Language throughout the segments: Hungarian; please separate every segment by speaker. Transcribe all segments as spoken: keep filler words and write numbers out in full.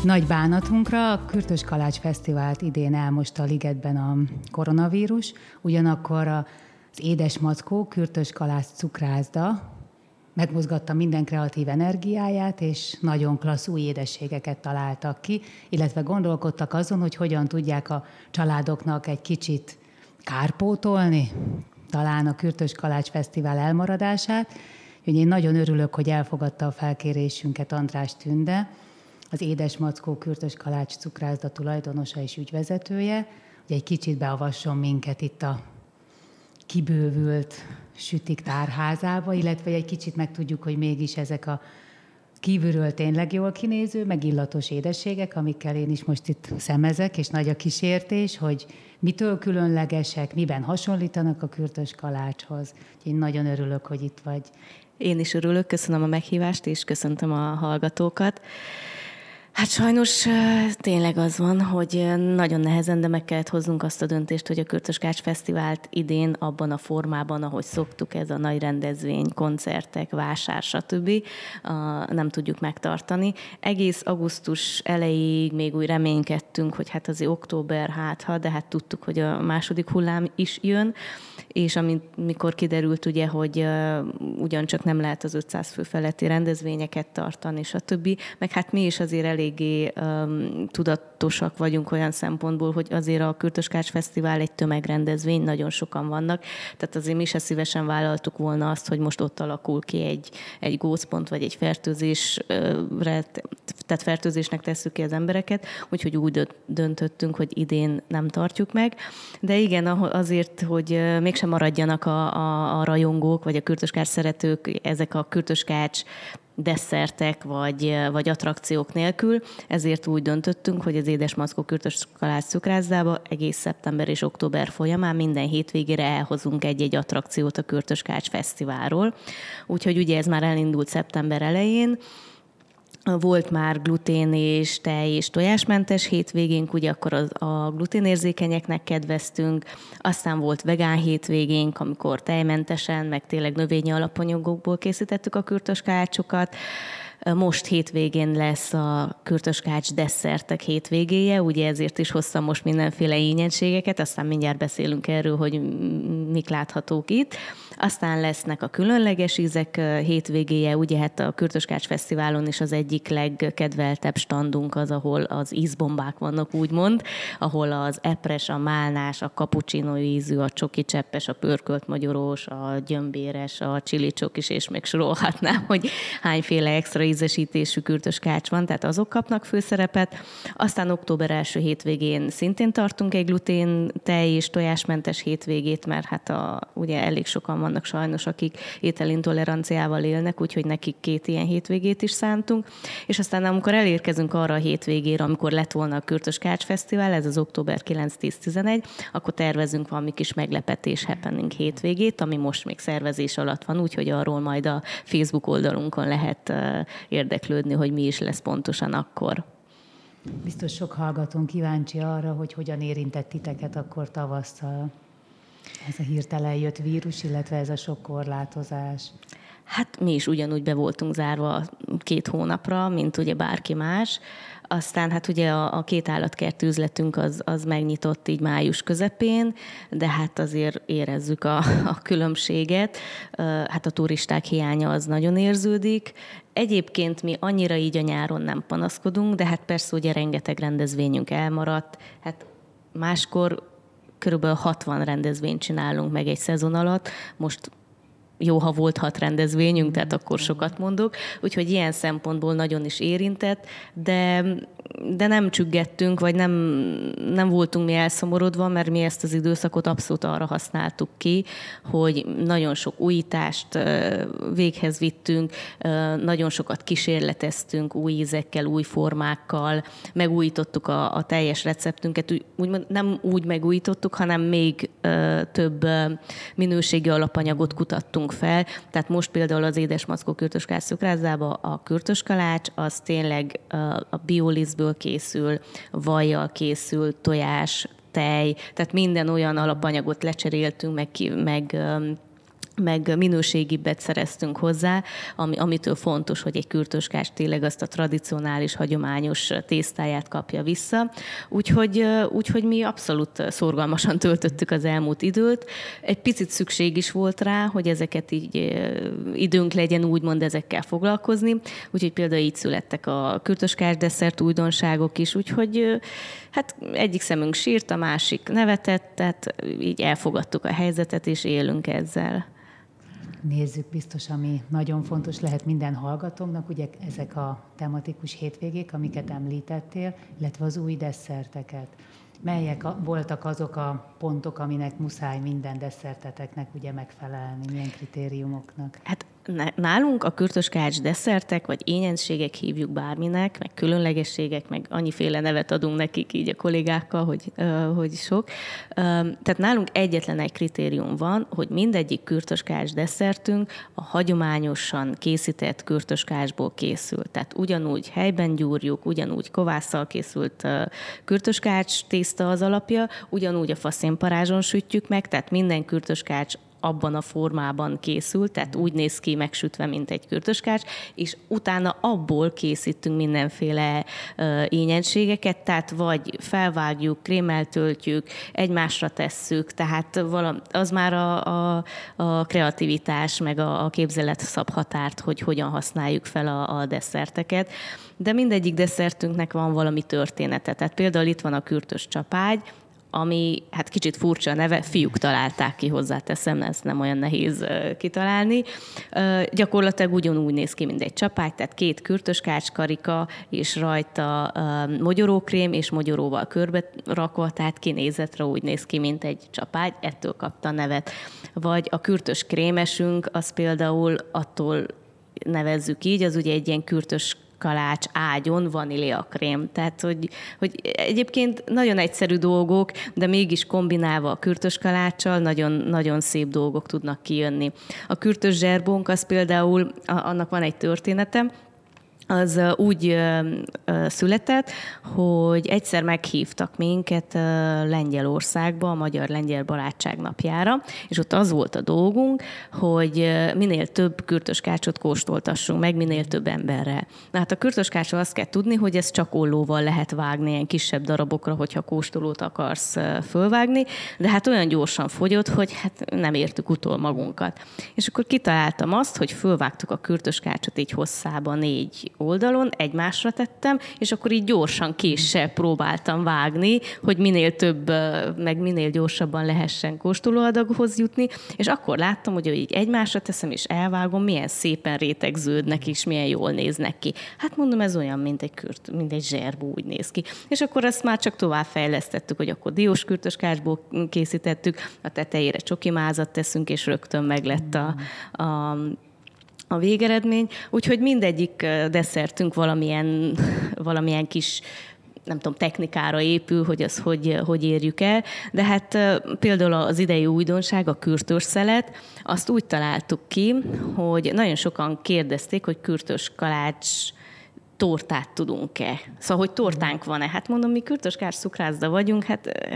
Speaker 1: Nagy bánatunkra a Kürtös Kalács Fesztivált idén elmosta a ligetben a koronavírus, ugyanakkor az Édes Mackó Kürtös Kalács Cukrászda megmozgatta minden kreatív energiáját, és nagyon klassz új édességeket találtak ki, illetve gondolkodtak azon, hogy hogyan tudják a családoknak egy kicsit kárpótolni, talán a Kürtös Kalács Fesztivál elmaradását. Úgyhogy én nagyon örülök, hogy elfogadta a felkérésünket András Tünde, az Édes Mackó Kürtös Kalács Cukrászda tulajdonosa és ügyvezetője, hogy egy kicsit beavasson minket itt a kibővült sütik tárházába, illetve egy kicsit megtudjuk, hogy mégis ezek a kívülről tényleg jól kinéző, meg illatos édességek, amikkel én is most itt szemezek, és nagy a kísértés, hogy mitől különlegesek, miben hasonlítanak a Kürtös Kalácshoz. Én nagyon örülök, hogy itt vagy.
Speaker 2: Én is örülök, köszönöm a meghívást, és köszöntöm a hallgatókat. Hát sajnos tényleg az van, hogy nagyon nehezen, de meg kellett hoznunk azt a döntést, hogy a Kürtös Kalács Fesztivált idén abban a formában, ahogy szoktuk, ez a nagy rendezvény, koncertek, vásár, stb. nem tudjuk megtartani. Egész augusztus elejéig még úgy reménykedtünk, hogy hát azért október hátha, de hát tudtuk, hogy a második hullám is jön, és amikor kiderült ugye, hogy uh, ugyancsak nem lehet az ötszáz fő feletti rendezvényeket tartani, stb. Meg hát mi is azért eléggé um, tudatosak vagyunk olyan szempontból, hogy azért a Kürtös Kalács Fesztivál egy tömegrendezvény, nagyon sokan vannak, tehát azért mi se szívesen vállaltuk volna azt, hogy most ott alakul ki egy, egy gócpont, vagy egy fertőzésre, tehát fertőzésnek tesszük ki az embereket, úgyhogy úgy döntöttünk, hogy idén nem tartjuk meg. De igen, azért, hogy mégsem maradjanak a, a, a rajongók, vagy a Kürtös Kalács szeretők, ezek a Kürtös Kalács desszertek, vagy, vagy attrakciók nélkül, ezért úgy döntöttünk, hogy az Édes Mackó Kürtös Kalács Cukrászdába egész szeptember és október folyamán minden hétvégére elhozunk egy-egy attrakciót a Kürtös Kalács Fesztiválról. Úgyhogy ugye ez már elindult szeptember elején. Volt már glutén és tej és tojásmentes hétvégénk, ugye akkor az, a gluténérzékenyeknek kedveztünk, aztán volt vegán hétvégénk, amikor tejmentesen, meg tényleg növényi alapanyagokból készítettük a Kürtös Kalácsokat. Most hétvégén lesz a Kürtös Kalács desszertek hétvégéje, ugye ezért is hoztam most mindenféle ingyenségeket, aztán mindjárt beszélünk erről, hogy mik láthatók itt. Aztán lesznek a különleges ízek hétvégéje, ugye hát a Kürtös Kalács Fesztiválon is az egyik legkedveltebb standunk az, ahol az ízbombák vannak, úgymond, ahol az epres, a málnás, a cappuccino ízű, a csoki cseppes, a pörkölt magyarós, a gyömbéres, a csili csokis, és még sorolhatnám, hogy hányféle extra ízesítésű Kürtös Kalács van, tehát azok kapnak főszerepet. Aztán október első hétvégén szintén tartunk egy glutén, tej és tojásmentes hétvégét, mert hát a, ugye elég sokan vannak sajnos, akik ételintoleranciával élnek, úgyhogy nekik két ilyen hétvégét is szántunk. És aztán amikor elérkezünk arra a hétvégére, amikor lett volna a Kürtös Kalács Fesztivál, ez az október kilenc tíz tizenegy, akkor tervezünk valami kis meglepetés happening hétvégét, ami most még szervezés alatt van, úgyhogy arról majd a Facebook oldalunkon lehet érdeklődni, hogy mi is lesz pontosan akkor.
Speaker 1: Biztos sok hallgatón kíváncsi arra, hogy hogyan érintett titeket akkor tavasszal ez a hirtelen jött vírus, illetve ez a sok korlátozás.
Speaker 2: Hát mi is ugyanúgy be voltunk zárva két hónapra, mint ugye bárki más. Aztán hát ugye a, a két állatkert üzletünk az, az megnyitott így május közepén, de hát azért érezzük a, a különbséget. Hát a turisták hiánya az nagyon érződik. Egyébként mi annyira így a nyáron nem panaszkodunk, de hát persze ugye rengeteg rendezvényünk elmaradt. Hát máskor körülbelül hatvan rendezvényt csinálunk meg egy szezon alatt, most jó, ha volt hat rendezvényünk, tehát akkor sokat mondok, úgyhogy ilyen szempontból nagyon is érintett, de, de nem csüggettünk, vagy nem, nem voltunk mi elszomorodva, mert mi ezt az időszakot abszolút arra használtuk ki, hogy nagyon sok újítást véghez vittünk, nagyon sokat kísérleteztünk új ízekkel, új formákkal, megújítottuk a, a teljes receptünket, úgymond nem úgy megújítottuk, hanem még több minőségi alapanyagot kutattunk fel. Tehát most például az Édes Mackó Kürtös Kalács Cukrászdába a Kürtös Kalács, az tényleg a biolisztből készül, vajjal készül, tojás, tej, tehát minden olyan alapanyagot lecseréltünk, meg, meg meg minőségibbet szereztünk hozzá, ami, amitől fontos, hogy egy kürtöskás tényleg azt a tradicionális, hagyományos tésztáját kapja vissza. Úgyhogy, úgyhogy mi abszolút szorgalmasan töltöttük az elmúlt időt. Egy picit szükség is volt rá, hogy ezeket így időnk legyen úgymond ezekkel foglalkozni. Úgyhogy például így születtek a kürtöskás desszert újdonságok is, úgyhogy hát egyik szemünk sírt, a másik nevetett, tehát így elfogadtuk a helyzetet, és élünk ezzel.
Speaker 1: Nézzük biztos, ami nagyon fontos lehet minden hallgatónknak, ugye ezek a tematikus hétvégék, amiket említettél, illetve az új desszerteket. Melyek a, voltak azok a pontok, aminek muszáj minden desszerteteknek ugye megfelelni, milyen kritériumoknak?
Speaker 2: Hát nálunk a kürtöskács desszertek, vagy ényenségek hívjuk bárminek, meg különlegességek, meg annyiféle nevet adunk nekik így a kollégákkal, hogy, uh, hogy sok. Uh, tehát nálunk egyetlen egy kritérium van, hogy mindegyik kürtöskács desszertünk a hagyományosan készített kürtöskácsból készül. Tehát ugyanúgy helyben gyúrjuk, ugyanúgy kovásszal készült uh, kürtöskács tészta az alapja, ugyanúgy a faszénparázson sütjük meg, tehát minden kürtöskács abban a formában készült, tehát úgy néz ki megsütve, mint egy kürtöskács, és utána abból készítünk mindenféle uh, ényenségeket, tehát vagy felvágjuk, krémmel töltjük, egymásra tesszük, tehát valam, az már a, a, a kreativitás, meg a, a képzelet szab határt, hogy hogyan használjuk fel a, a desszerteket. De mindegyik desszertünknek van valami története. Tehát például itt van a kürtös csapágy, ami hát kicsit furcsa neve, fiúk találták ki, hozzáteszem, ezt nem olyan nehéz uh, kitalálni. Uh, gyakorlatilag ugyanúgy néz ki, mint egy csapágy, tehát két kürtöskács karika, és rajta uh, mogyorókrém, és mogyoróval körbe rakva, tehát kinézetre úgy néz ki, mint egy csapágy, ettől kapta a nevet. Vagy a kürtös krémesünk, az például attól nevezzük így, az ugye egy ilyen kürtös kalács ágyon vaníliakrém. Tehát, hogy, hogy egyébként nagyon egyszerű dolgok, de mégis kombinálva a kürtös kaláccsal nagyon, nagyon szép dolgok tudnak kijönni. A kürtös zserbónk az például, annak van egy története, az úgy született, hogy egyszer meghívtak minket Lengyelországba, a Magyar-Lengyel Barátság napjára, és ott az volt a dolgunk, hogy minél több kürtöskácsot kóstoltassunk meg, minél több emberrel. Na hát a kürtöskácsról azt kell tudni, hogy ezt csak ollóval lehet vágni ilyen kisebb darabokra, hogyha kóstolót akarsz fölvágni, de hát olyan gyorsan fogyott, hogy hát nem értük utol magunkat. És akkor kitaláltam azt, hogy fölvágtuk a kürtöskácsot így hosszába négy oldalon, egymásra tettem, és akkor így gyorsan késsel próbáltam vágni, hogy minél több, meg minél gyorsabban lehessen kóstolóadaghoz jutni, és akkor láttam, hogy így egymásra teszem, és elvágom, milyen szépen rétegződnek, és milyen jól néznek ki. Hát mondom, ez olyan, mint egy, kürt, mint egy zserbó, úgy néz ki. És akkor azt már csak tovább fejlesztettük, hogy akkor diós kürtöskácsból készítettük, a tetejére csokimázat teszünk, és rögtön meglett a, a a végeredmény, úgyhogy mindegyik desszertünk valamilyen, valamilyen kis, nem tudom, technikára épül, hogy az hogy, hogy érjük el, de hát például az idei újdonság, a kürtös szelet, azt úgy találtuk ki, hogy nagyon sokan kérdezték, hogy kürtös kalács tortát tudunk-e. Szóval, hogy tortánk van-e? Hát mondom, mi kürtöskács cukrászda vagyunk, hát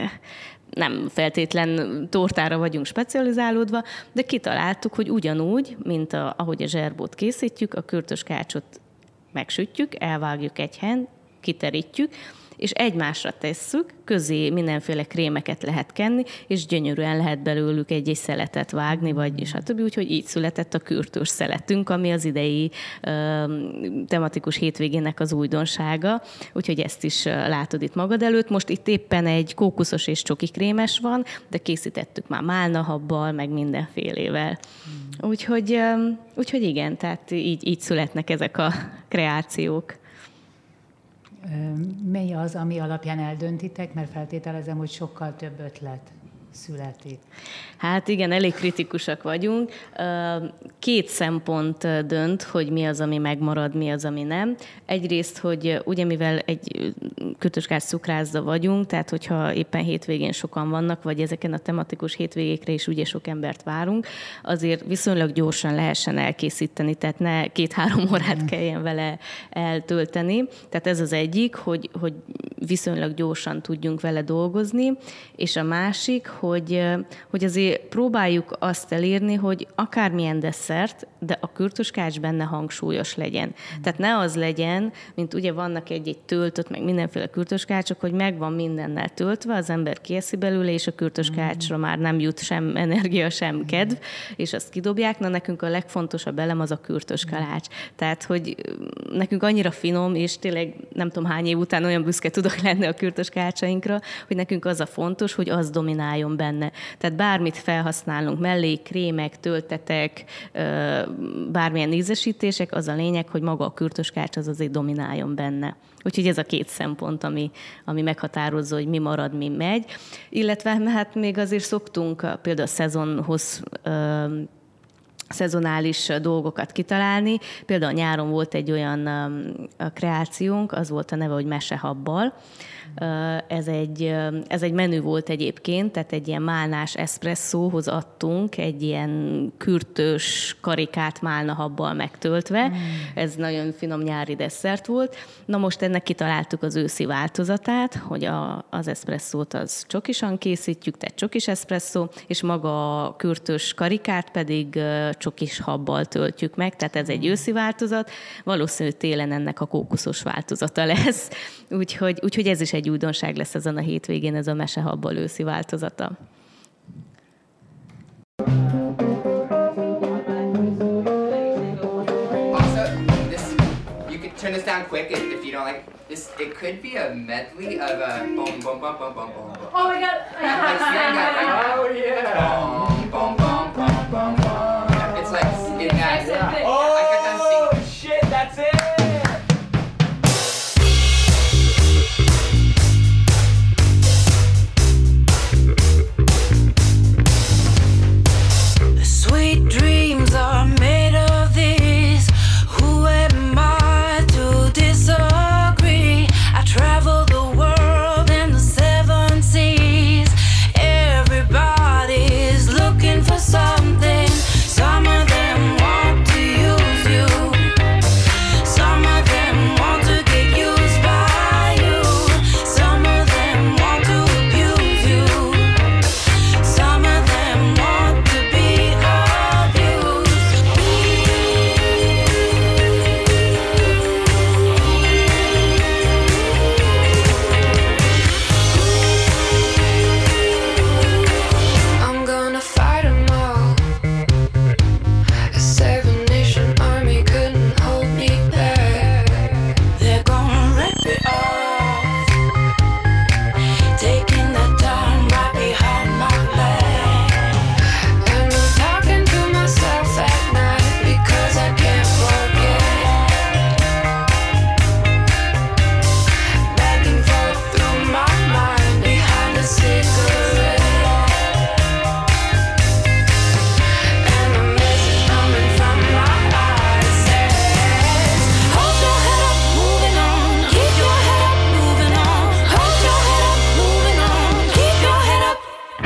Speaker 2: nem feltétlen tortára vagyunk specializálódva, de kitaláltuk, hogy ugyanúgy, mint a, ahogy a zserbót készítjük, a kürtöskácsot megsütjük, elvágjuk egy helyen, kiterítjük, és egymásra tesszük, közé mindenféle krémeket lehet kenni, és gyönyörűen lehet belőlük egy-egy szeletet vágni, vagy stb. Úgyhogy így született a kürtös szeletünk, ami az idei ö, tematikus hétvégének az újdonsága, úgyhogy ezt is látod itt magad előtt. Most itt éppen egy kókuszos és csoki krémes van, de készítettük már málnahabbal, meg mindenfélével. Hmm. Úgyhogy, ö, úgyhogy igen, tehát így, így születnek ezek a kreációk.
Speaker 1: Mely az, ami alapján eldöntitek, mert feltételezem, hogy sokkal több ötlet születik.
Speaker 2: Hát igen, elég kritikusak vagyunk. Két szempont dönt, hogy mi az, ami megmarad, mi az, ami nem. Egyrészt, hogy ugye mivel egy kürtöskács cukrászda vagyunk, tehát hogyha éppen hétvégén sokan vannak, vagy ezeken a tematikus hétvégékre is ugye sok embert várunk, azért viszonylag gyorsan lehessen elkészíteni, tehát ne két-három órát kelljen vele eltölteni. Tehát ez az egyik, hogy, hogy viszonylag gyorsan tudjunk vele dolgozni, és a másik, hogy, hogy azért próbáljuk azt elérni, hogy akármilyen desszert, de a kürtöskács benne hangsúlyos legyen. Mm. Tehát ne az legyen, mint ugye vannak egy-egy töltött, meg mindenféle kürtöskácsok, hogy megvan mindennel töltve, az ember kieszi belőle, és a kürtöskácsra mm. már nem jut sem energia, sem kedv, és azt kidobják. Na, nekünk a legfontosabb elem az a kürtöskalács. Tehát, hogy nekünk annyira finom, és tényleg nem tudom hány év után olyan büszke tudok lenni a kürtöskácsainkra, hogy nekünk az a fontos, hogy az domináljon benne. Tehát bármit felhasználunk, mellé, krémek, töltetek, bármilyen ízesítések, az a lényeg, hogy maga a kürtöskács az azért domináljon benne. Úgyhogy ez a két szempont, ami, ami meghatározza, hogy mi marad, mi megy. Illetve hát még azért szoktunk például a szezonhoz szezonális dolgokat kitalálni. Például nyáron volt egy olyan a kreációnk, az volt a neve, hogy mesehabbal. Ez egy, ez egy menü volt egyébként, tehát egy ilyen málnás eszpresszóhoz adtunk egy ilyen kürtős karikát málnahabbal megtöltve. Mm. Ez nagyon finom nyári desszert volt. Na most ennek kitaláltuk az őszi változatát, hogy a, az eszpresszót az csokisan készítjük, tehát csokis eszpresszó, és maga a kürtős karikát pedig csokis habbal töltjük meg, tehát ez egy őszi változat. Valószínű télen ennek a kókuszos változata lesz. Úgyhogy, úgyhogy ez is egy újdonság lesz ezen a hétvégén, ez a mesehabbal őszi változata.
Speaker 3: Also, this, you could turn this down quick if, if you don't like this. It could be a medley of a boom, boom, boom, boom, boom, boom.
Speaker 4: Oh my god!
Speaker 3: Like sitting that right now.
Speaker 5: Oh yeah!
Speaker 3: Boom, boom, boom, boom, boom, boom. It's like in that.
Speaker 5: Yeah.
Speaker 3: Oh, I got done singing.
Speaker 5: Shit, that's it!
Speaker 6: Sweet dreams are made of this. Who am I to disagree? I travel the world and the seven seas. Everybody's looking for something. Some of them want to use you. Some of them want to get used by you. Some of them want to abuse you. Some of them want to be abused. I'm gonna fight 'em all. A seven nation army couldn't hold me back. They're gonna rip it off, taking the time right behind my back. And I'm talking to myself at night because I can't forget. Back and forth through my mind behind a cigarette. And the message coming from my eyes says, hold your head up, moving on. Keep your head up, moving on. Hold your head up, moving on. Keep your head up.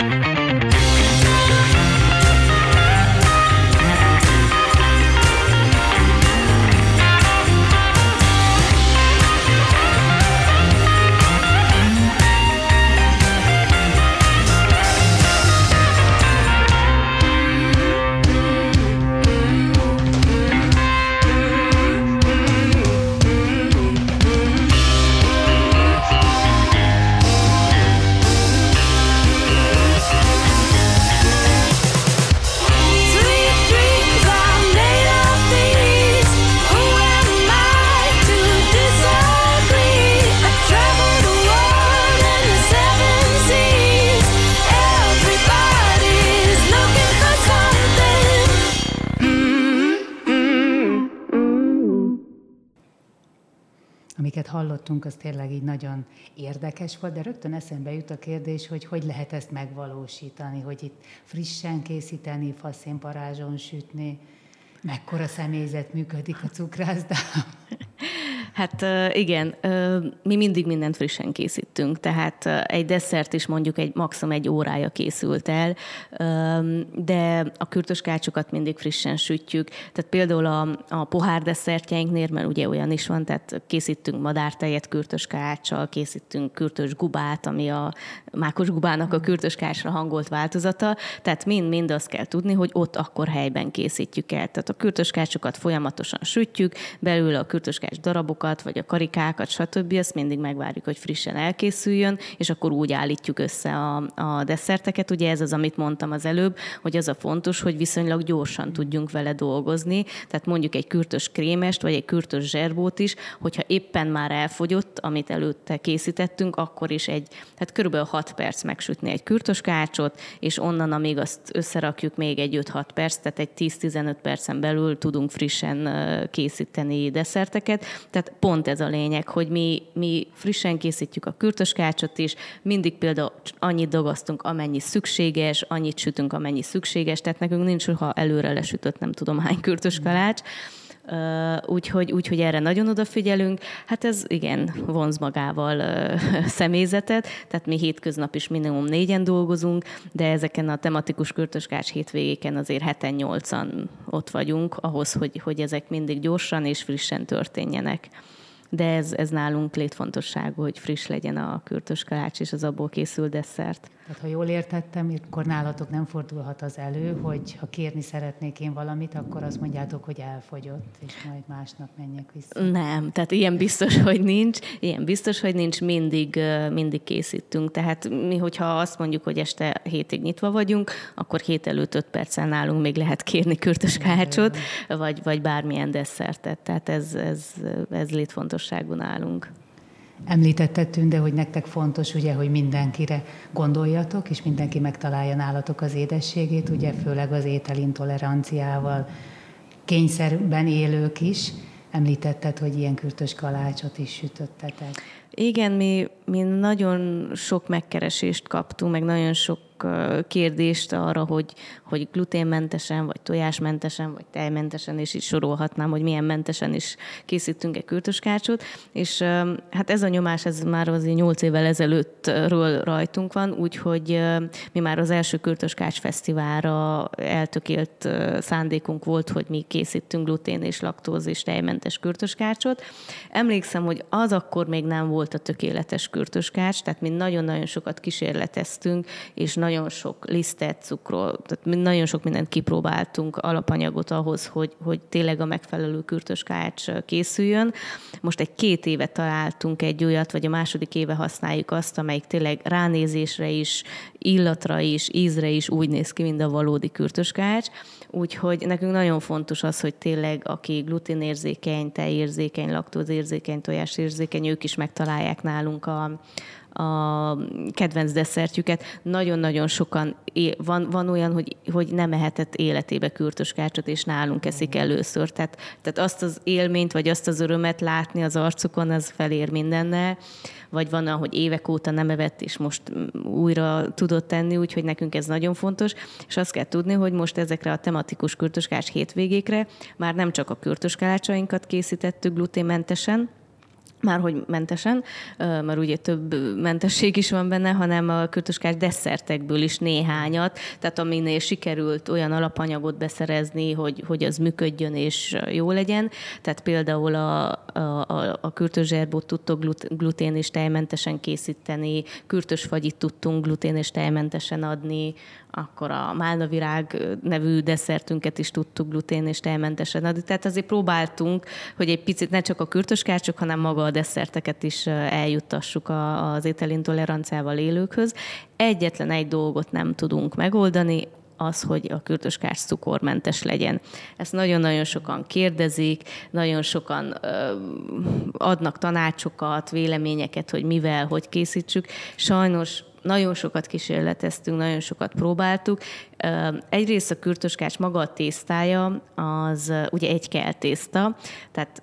Speaker 6: Sweet dreams are made of these. Who am I to disagree? I travel the world and the seven seas. Everybody's looking for something.
Speaker 1: Amiket hallottunk, az tényleg így nagyon érdekes volt, de rögtön eszembe jut a kérdés, hogy hogy lehet ezt megvalósítani, hogy itt frissen készíteni, faszénparázson sütni, mekkora személyzet működik a cukrászdában.
Speaker 2: Hát igen, mi mindig mindent frissen készítünk, tehát egy desszert is mondjuk egy maximum egy órája készült el, de a kürtöskácsokat mindig frissen sütjük. Tehát például a, a pohár desszertjeinknél, mert ugye olyan is van, tehát készítünk madártejet kürtöskáccsal, készítünk kürtös gubát, ami a mákos gubának a kürtöskácsra hangolt változata, tehát mind-mind azt kell tudni, hogy ott akkor helyben készítjük el. Tehát a kürtöskácsokat folyamatosan sütjük, belül a kürtöskács darabokat, vagy a karikákat, stb. Ezt mindig megvárjuk, hogy frissen elkészüljön, és akkor úgy állítjuk össze a, a desszerteket. Ugye ez az, amit mondtam az előbb, hogy az a fontos, hogy viszonylag gyorsan tudjunk vele dolgozni. Tehát mondjuk egy kürtös krémest, vagy egy kürtös zserbót is, hogyha éppen már elfogyott, amit előtte készítettünk, akkor is egy, hát körülbelül hat perc megsütni egy kürtöskácsot, és onnan, amíg azt összerakjuk, még egy öt-hat perc, tehát egy tíz-tizenöt percen belül tudunk frissen készíteni desszerteket. Tehát pont ez a lényeg, hogy mi, mi frissen készítjük a kürtöskácsot is, mindig például annyit dagasztunk, amennyi szükséges, annyit sütünk, amennyi szükséges, tehát nekünk nincs soha előre lesütött nem tudom hány kürtöskalács. Úgyhogy, úgyhogy erre nagyon odafigyelünk. Hát ez igen, vonz magával uh, személyzetet, tehát mi hétköznap is minimum négyen dolgozunk, de ezeken a tematikus kürtöskács hétvégéken azért heten nyolcan ott vagyunk, ahhoz, hogy, hogy ezek mindig gyorsan és frissen történjenek. De ez, ez nálunk létfontosságú, hogy friss legyen a kürtöskalács és az abból készült desszert.
Speaker 1: Tehát, ha jól értettem, akkor nálatok nem fordulhat az elő, hogy ha kérni szeretnék én valamit, akkor azt mondjátok, hogy elfogyott, és majd másnap menjek vissza.
Speaker 2: Nem, tehát ilyen biztos, hogy nincs. Ilyen biztos, hogy nincs, mindig, mindig készítünk. Tehát mi, hogyha azt mondjuk, hogy este hétig nyitva vagyunk, akkor hét előtt öt perccel nálunk még lehet kérni kürtöskácsot, vagy, vagy bármilyen desszertet. Tehát ez, ez, ez létfontosságú nálunk.
Speaker 1: Említetted, Tünde, hogy nektek fontos, ugye, hogy mindenkire gondoljatok, és mindenki megtalálja nálatok az édességét, ugye főleg az ételintoleranciával kényszerben élők is. Említetted, hogy ilyen kürtös kalácsot is sütöttetek.
Speaker 2: Igen, mi, mi nagyon sok megkeresést kaptunk, meg nagyon sok kérdést arra, hogy, hogy gluténmentesen, vagy tojásmentesen, vagy tejmentesen, és így sorolhatnám, hogy milyen mentesen is készítünk egy kürtöskácsot. És hát ez a nyomás, ez már azért nyolc évvel ezelőttről rajtunk van, úgyhogy mi már az első kürtöskács fesztiválra eltökélt szándékunk volt, hogy mi készítünk glutén és laktóz és tejmentes kürtöskácsot. Emlékszem, hogy az akkor még nem volt a tökéletes kürtöskács, tehát mi nagyon-nagyon sokat kísérleteztünk, és nagyon sok lisztet, cukrot, tehát nagyon sok mindent kipróbáltunk, alapanyagot ahhoz, hogy, hogy tényleg a megfelelő kürtöskács készüljön. Most egy két éve találtunk egy olyat, vagy a második éve használjuk azt, amelyik tényleg ránézésre is, illatra is, ízre is úgy néz ki, mint a valódi kürtöskács. Úgyhogy nekünk nagyon fontos az, hogy tényleg aki gluténérzékeny, tejérzékeny, laktózérzékeny, tojásérzékeny, ők is megtalálják nálunk a a kedvenc desszertjüket. Nagyon-nagyon sokan, van, van olyan, hogy, hogy nem ehetett életébe kürtöskácsot, és nálunk eszik először. Tehát, tehát azt az élményt, vagy azt az örömet látni az arcukon, az felér mindennel. Vagy van, hogy évek óta nem evett, és most újra tudott tenni, úgyhogy nekünk ez nagyon fontos. És azt kell tudni, hogy most ezekre a tematikus kürtöskács hétvégékre már nem csak a kürtöskácsainkat készítettük gluténmentesen, már hogy mentesen, mert ugye több mentesség is van benne, hanem a kürtöskács desszertekből is néhányat, tehát aminél sikerült olyan alapanyagot beszerezni, hogy, hogy az működjön és jó legyen. Tehát például a, a, a kürtös zserbót tudtok glutén és tejmentesen készíteni, kürtös fagyit tudtunk glutén és tejmentesen adni, akkor a málnavirág nevű desszertünket is tudtuk glutén és tejmentesen adni. Tehát azért próbáltunk, hogy egy picit ne csak a kürtöskácsok, hanem maga a desszerteket is eljuttassuk az ételintoleranciával élőkhöz. Egyetlen egy dolgot nem tudunk megoldani, az, hogy a kürtöskács cukormentes legyen. Ezt nagyon-nagyon sokan kérdezik, nagyon sokan ö, adnak tanácsokat, véleményeket, hogy mivel, hogy készítsük. Sajnos nagyon sokat kísérleteztünk, nagyon sokat próbáltuk. Egyrészt a kürtöskács maga a tésztája, az ugye egy kell tészta, tehát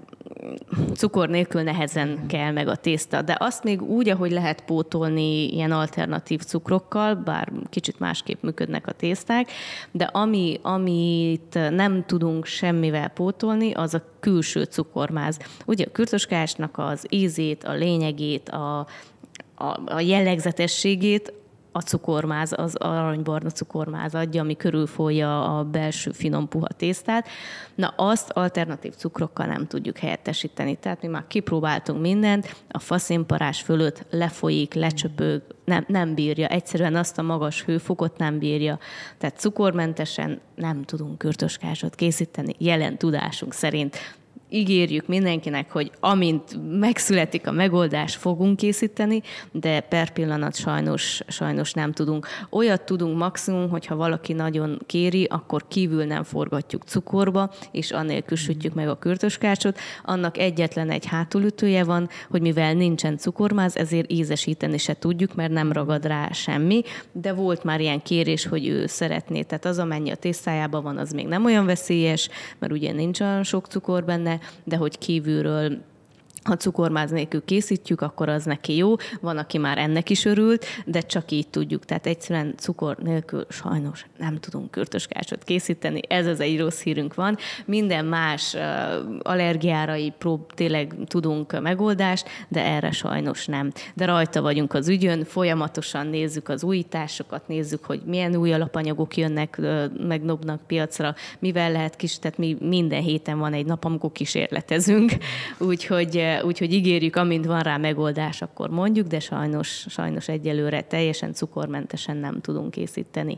Speaker 2: cukor nélkül nehezen kell meg a tészta, de azt még úgy, ahogy lehet pótolni ilyen alternatív cukrokkal, bár kicsit másképp működnek a tészták, de ami, amit nem tudunk semmivel pótolni, az a külső cukormáz. Ugye a kürtöskácsnak az ízét, a lényegét, a, a, a jellegzetességét a cukormáz, az aranybarna cukormáz adja, ami körülfolja a belső finom puha tésztát. Na, azt alternatív cukrokkal nem tudjuk helyettesíteni. Tehát mi már kipróbáltunk mindent, a faszénparás fölött lefolyik, lecsöpög, nem, nem bírja. Egyszerűen azt a magas hőfokot nem bírja. Tehát cukormentesen nem tudunk kürtöskácsot készíteni, jelen tudásunk szerint. Ígérjük mindenkinek, hogy amint megszületik a megoldás, fogunk készíteni, de per pillanat sajnos, sajnos nem tudunk. Olyat tudunk maximum, hogyha valaki nagyon kéri, akkor kívül nem forgatjuk cukorba, és annélkül sütjük meg a kürtöskácsot. Annak egyetlen egy hátulütője van, hogy mivel nincsen cukormáz, ezért ízesíteni se tudjuk, mert nem ragad rá semmi, de volt már ilyen kérés, hogy ő szeretné. Tehát az, amennyi a tésztájában van, az még nem olyan veszélyes, mert ugye nincs olyan sok cukor benne, de hogy kívülről, ha cukormáz nélkül készítjük, akkor az neki jó. Van, aki már ennek is örült, de csak így tudjuk. Tehát egyszerűen cukor nélkül sajnos nem tudunk kürtöskácsot készíteni. Ez az egy rossz hírünk van. Minden más uh, allergiára prób tényleg tudunk megoldást, de erre sajnos nem. De rajta vagyunk az ügyön, folyamatosan nézzük az újításokat, nézzük, hogy milyen új alapanyagok jönnek, uh, meg dobnak piacra, mivel lehet kis, tehát mi minden héten van egy nap, amikor kísérletezünk. Úgyhogy Úgyhogy ígérjük, amint van rá megoldás, akkor mondjuk, de sajnos, sajnos egyelőre teljesen cukormentesen nem tudunk készíteni.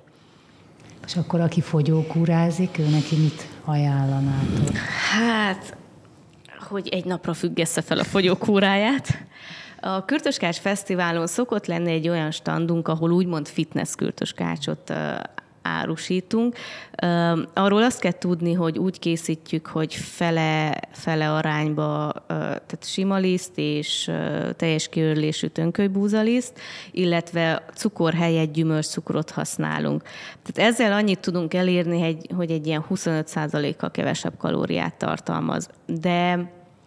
Speaker 1: És akkor aki fogyókúrázik, ő neki mit ajánlanátok?
Speaker 2: Hát, hogy egy napra függesse fel a fogyókúráját. A Kürtöskács Fesztiválon szokott lenni egy olyan standunk, ahol úgymond fitness kürtöskácsot árusítunk. Arról azt kell tudni, hogy úgy készítjük, hogy fele, fele arányba, tehát sima liszt és teljes kiörlésű tönkölybúzaliszt, illetve cukor helyett gyümölcscukrot használunk. Tehát ezzel annyit tudunk elérni, hogy egy ilyen huszonöt százalékkal kevesebb kalóriát tartalmaz. De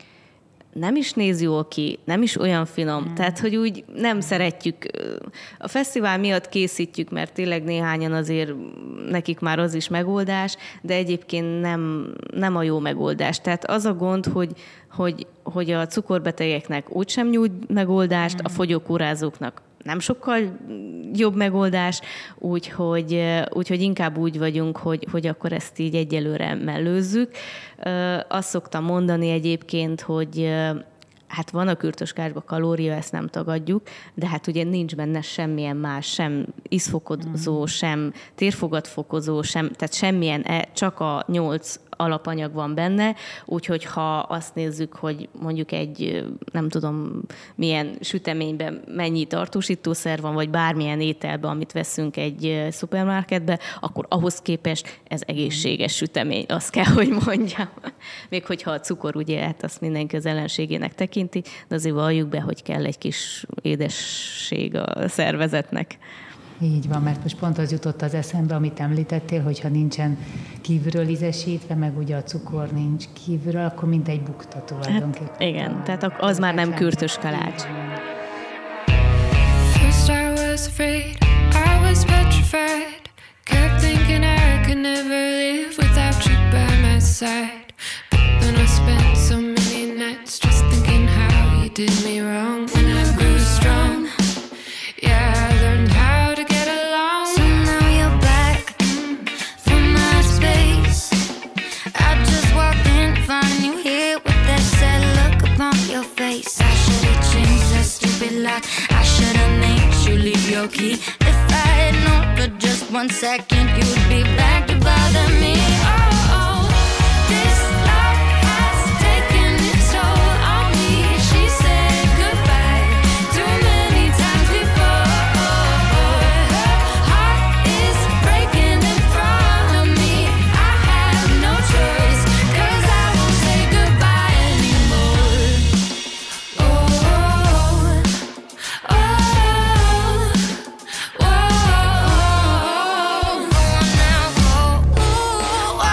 Speaker 2: nem is néz jól ki, nem is olyan finom, mm. tehát, hogy úgy nem szeretjük. A fesztivál miatt készítjük, mert tényleg néhányan azért nekik már az is megoldás, de egyébként nem, nem a jó megoldás. Tehát az a gond, hogy, hogy, hogy a cukorbetegeknek úgysem nyújt megoldást, mm. a fogyókúrázóknak nem sokkal jobb megoldás, úgyhogy, úgyhogy inkább úgy vagyunk, hogy, hogy akkor ezt így egyelőre mellőzzük. Azt szoktam mondani egyébként, hogy hát van a kürtöskácsban kalória, ezt nem tagadjuk, de hát ugye nincs benne semmilyen más, sem ízfokozó, mm. sem térfogatfokozó, sem, tehát semmilyen, csak a nyolc alapanyag van benne, úgyhogy ha azt nézzük, hogy mondjuk egy, nem tudom, milyen süteményben mennyi tartósítószer van, vagy bármilyen ételben, amit veszünk egy szupermarketbe, akkor ahhoz képest ez egészséges sütemény, azt kell, hogy mondjam. Még hogyha a cukor, ugye, hát azt mindenki az ellenségének tekinti, de azért valljuk be, hogy kell egy kis édesség a szervezetnek.
Speaker 1: Így van, mert most pont az jutott az eszembe, amit említettél, hogyha nincsen kívülről ízesítve, meg ugye a cukor nincs kívülről, akkor mint egy bukta tulajdonképpen.
Speaker 2: Hát igen, tehát az már nem kürtös kalács.
Speaker 4: First I was afraid, I was petrified. Kept thinking I could never live without you by my side. But then I spent so many nights just thinking how you did me wrong. When I grew strong, yeah, I learned how to get along. So now you're back from outer space. I just walked in, find you here with that sad look upon your face. I should've changed that stupid lock. I should've made you leave your key. If I had known for just one second you'd be back to bother me. Oh, oh, this love has taken its toll on me. She said goodbye too many times before. Her heart is breaking in front of me. I have no choice, 'cause I won't say goodbye anymore. Oh, oh, oh, oh, oh, now, oh,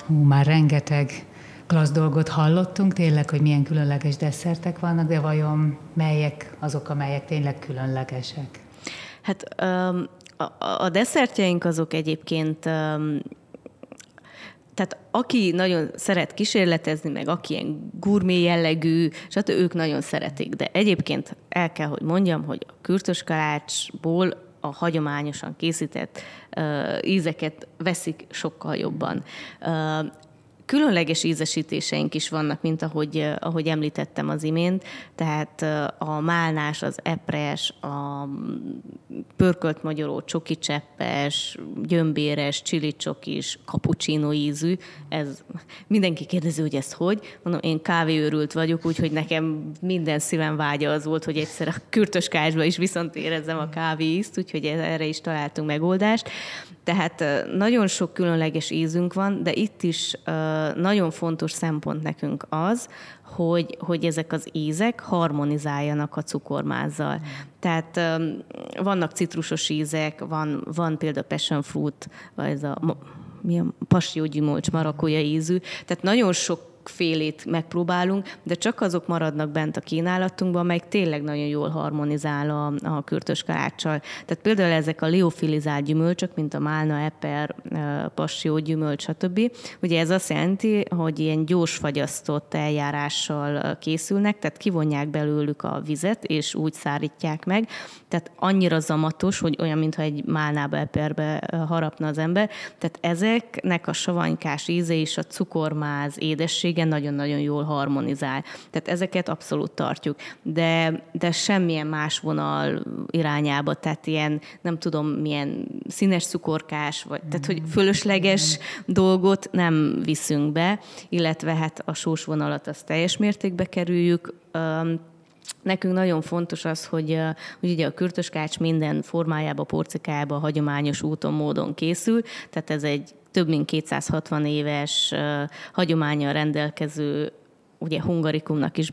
Speaker 1: Hú, már rengeteg klassz dolgot hallottunk, tényleg, hogy milyen különleges desszertek vannak, de vajon melyek azok, amelyek tényleg különlegesek?
Speaker 2: Hát um, a, a desszertjeink azok egyébként, um, tehát aki nagyon szeret kísérletezni, meg aki ilyen gurmé jellegű, stb. Ők nagyon szeretik. De egyébként el kell, hogy mondjam, hogy a kürtös kalácsból a hagyományosan készített uh, ízeket veszik sokkal jobban. Uh, Különleges ízesítéseink is vannak, mint ahogy, ahogy említettem az imént, tehát a málnás, az epres, a pörkölt magyaró, csoki cseppes, gyömbéres, csili csokis, cappuccino ízű. Ez, mindenki kérdezi, hogy ez hogy. Mondom, én kávéőrült vagyok, úgyhogy nekem minden szívem vágya az volt, hogy egyszer a kürtös kácsba is viszont érezzem a kávé ízt, úgyhogy erre is találtunk megoldást. Tehát nagyon sok különleges ízünk van, de itt is nagyon fontos szempont nekünk az, hogy, hogy ezek az ízek harmonizáljanak a cukormázzal. Mm. Tehát vannak citrusos ízek, van, van például passion fruit, vagy ez a, mi a passió-gyümölcs, marakója ízű. Tehát nagyon sok félét megpróbálunk, de csak azok maradnak bent a kínálatunkban, amelyek tényleg nagyon jól harmonizál a, a kürtös kaláccsal. Tehát például ezek a liofilizált gyümölcsök, mint a málna, eper, passió, gyümölcs, stb. Ugye ez azt jelenti, hogy ilyen gyors fagyasztott eljárással készülnek, tehát kivonják belőlük a vizet, és úgy szárítják meg. Tehát annyira zamatos, hogy olyan, mintha egy málnába, eperbe harapna az ember. Tehát ezeknek a savanykás íze és a cukormáz édessége nagyon-nagyon jól harmonizál. Tehát ezeket abszolút tartjuk. De, de semmilyen más vonal irányába, tehát ilyen, nem tudom, milyen színes cukorkás, vagy, tehát hogy fölösleges dolgot nem viszünk be, illetve hát a sós vonalat azt teljes mértékbe kerüljük. Nekünk nagyon fontos az, hogy, hogy ugye a kürtös kács minden formájába, porcikájába hagyományos úton, módon készül, tehát ez egy több mint kétszázhatvan éves uh, hagyománnyal rendelkező, ugye hungarikumnak is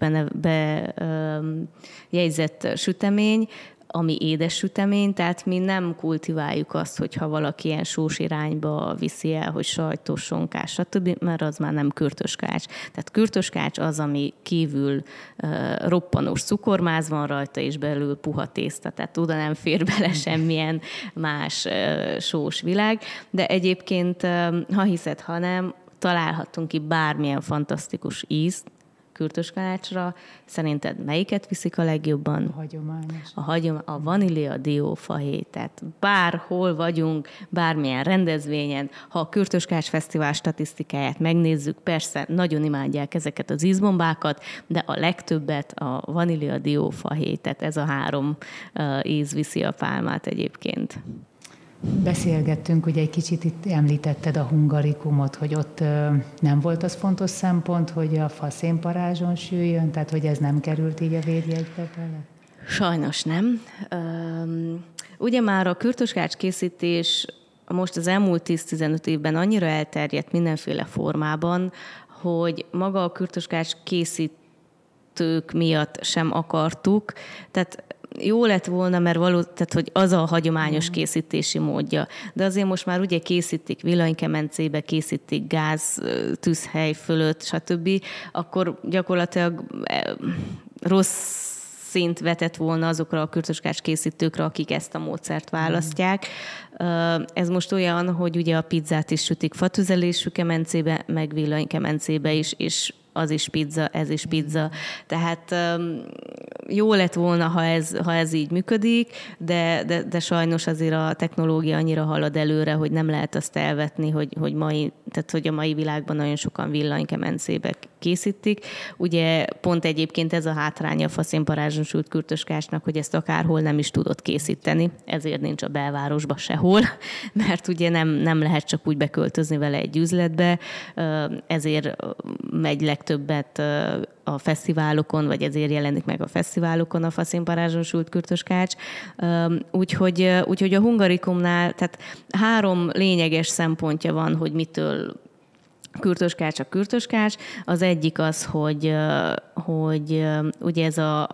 Speaker 2: bejegyzett um, sütemény, ami édes sütemény, tehát mi nem kultiváljuk azt, hogyha valaki ilyen sós irányba viszi el, hogy sajtos, sonkás, stb., mert az már nem kürtöskács. Tehát kürtöskács az, ami kívül uh, roppanós cukormáz van rajta, és belül puha tészta, tehát oda nem fér bele semmilyen más uh, sós világ. De egyébként, uh, ha hiszed, ha nem, találhatunk ki bármilyen fantasztikus ízt kürtös kalácsra. Szerinted melyiket viszik a legjobban?
Speaker 1: A hagyományos.
Speaker 2: A, hagyom, a vanília diófahéj. Tehát bárhol vagyunk, bármilyen rendezvényen, ha a Kürtös Kács Fesztivál statisztikáját megnézzük, persze nagyon imádják ezeket az ízbombákat, de a legtöbbet a vanília diófahéj, tehát ez a három uh, íz viszi a pálmát egyébként.
Speaker 1: Beszélgettünk, ugye egy kicsit itt említetted a hungarikumot, hogy ott ö, nem volt az fontos szempont, hogy a fa szénparázson süljön, tehát hogy ez nem került így a védjegybe bele?
Speaker 2: Sajnos nem. Üm, ugye már a kürtös kács készítés most az elmúlt tíz-tizenöt évben annyira elterjedt mindenféle formában, hogy maga a kürtös kács készítők miatt sem akartuk, tehát jó lett volna, mert való, tehát, hogy az a hagyományos készítési módja. De azért most már ugye készítik villanykemencébe, készítik gáz, tűzhely fölött, stb. Akkor gyakorlatilag rossz szint vetett volna azokra a kürtös kács készítőkre, akik ezt a módszert választják. Ez most olyan, hogy ugye a pizzát is sütik fatüzelésű kemencébe, meg villanykemencébe is, és az is pizza, ez is pizza. Tehát jó lett volna, ha ez, ha ez így működik, de, de, de sajnos azért a technológia annyira halad előre, hogy nem lehet azt elvetni, hogy, hogy, mai, tehát, hogy a mai világban nagyon sokan villanykemencébe készítik. Ugye pont egyébként ez a hátránya a faszénparázson sült kürtös kácsnak, hogy ezt akárhol nem is tudod készíteni, ezért nincs a belvárosba sehol, mert ugye nem, nem lehet csak úgy beköltözni vele egy üzletbe, ezért megy legtöbbet a fesztiválokon, vagy ezért jelenik meg a fesztiválokon a faszénparázson sült kürtös kács. Úgyhogy, úgyhogy a hungarikumnál, tehát három lényeges szempontja van, hogy mitől kürtös kács a kürtös kács. Az egyik az, hogy, hogy ugye ez a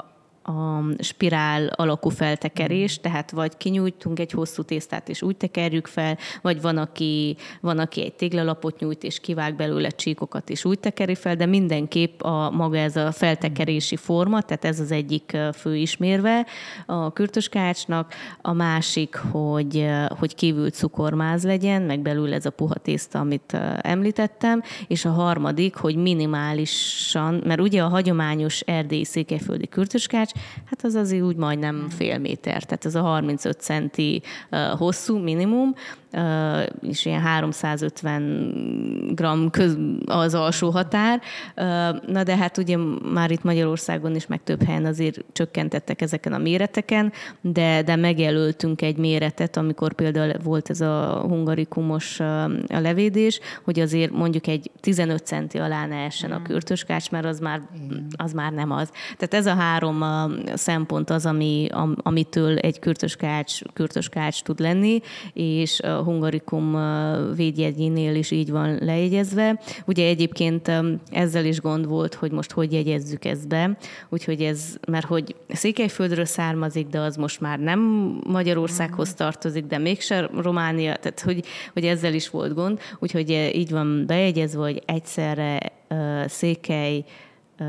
Speaker 2: a spirál alakú feltekerés, tehát vagy kinyújtunk egy hosszú tésztát, és úgy tekerjük fel, vagy van, aki, van, aki egy téglalapot nyújt, és kivág belőle csíkokat, és úgy tekeri fel, de mindenképp a maga ez a feltekerési forma, tehát ez az egyik fő ismérve a kürtöskácsnak. A másik, hogy, hogy kívül cukormáz legyen, meg belül ez a puha tészta, amit említettem, és a harmadik, hogy minimálisan, mert ugye a hagyományos erdélyi székelyföldi kürtöskács, hát az azért úgy majdnem fél méter, tehát ez a harmincöt centi uh, hosszú minimum, uh, és ilyen háromszázötven gramm köz, az alsó határ. Uh, na de hát ugye már itt Magyarországon is, meg több helyen azért csökkentettek ezeken a méreteken, de, de megjelöltünk egy méretet, amikor például volt ez a hungarikumos uh, a levédés, hogy azért mondjuk egy tizenöt centi alá ne essen a kürtöskács, mert az már, az már nem az. Tehát ez a három uh, szempont az, ami, am, amitől egy kürtöskács, kürtöskács tud lenni, és a hungarikum uh, védjegyénél is így van lejegyezve. Ugye egyébként um, ezzel is gond volt, hogy most hogy jegyezzük ezt be, úgyhogy ez, mert hogy Székelyföldről származik, de az most már nem Magyarországhoz tartozik, de mégse Románia, tehát hogy, hogy ezzel is volt gond, úgyhogy így van bejegyezve, hogy egyszerre uh, Székely, uh,